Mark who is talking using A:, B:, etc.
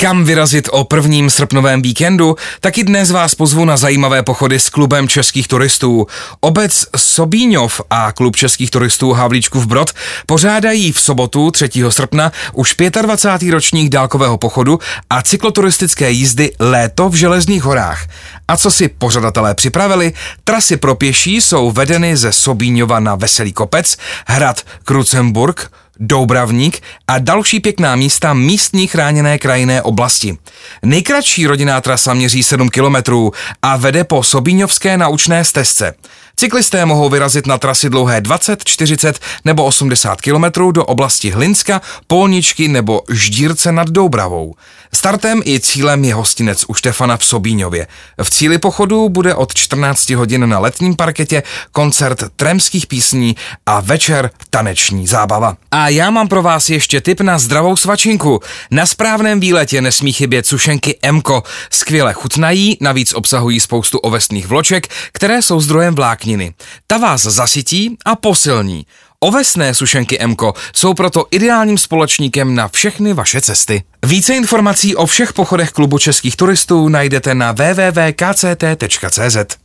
A: Kam vyrazit o prvním srpnovém víkendu? Taky dnes vás pozvu na zajímavé pochody s klubem českých turistů. Obec Sobíňov a klub českých turistů Havlíčkův Brod pořádají v sobotu 3. srpna už 25. ročník dálkového pochodu a cykloturistické jízdy Léto v Železných horách. A co si pořadatelé připravili? Trasy pro pěší jsou vedeny ze Sobíňova na Veselý kopec, hrad Krucemburk, Doubravník a další pěkná místa místní chráněné krajinné oblasti. Nejkratší rodinná trasa měří 7 kilometrů a vede po Sobíňovské naučné stezce. Cyklisté mohou vyrazit na trasy dlouhé 20, 40 nebo 80 kilometrů do oblasti Hlinska, Polničky nebo Ždírce nad Doubravou. Startem i cílem je hostinec u Štefana v Sobíňově. V cíli pochodu bude od 14 hodin na letním parketě koncert trémských písní a večer taneční zábava. A já mám pro vás ještě tip na zdravou svačinku. Na správném výletě nesmí chybět sušenky Emko. Skvěle chutnají, navíc obsahují spoustu ovesných vloček, které jsou zdrojem vlákniny. Ta vás zasytí a posilní. Ovesné sušenky Emko jsou proto ideálním společníkem na všechny vaše cesty. Více informací o všech pochodech klubu českých turistů najdete na www.kct.cz.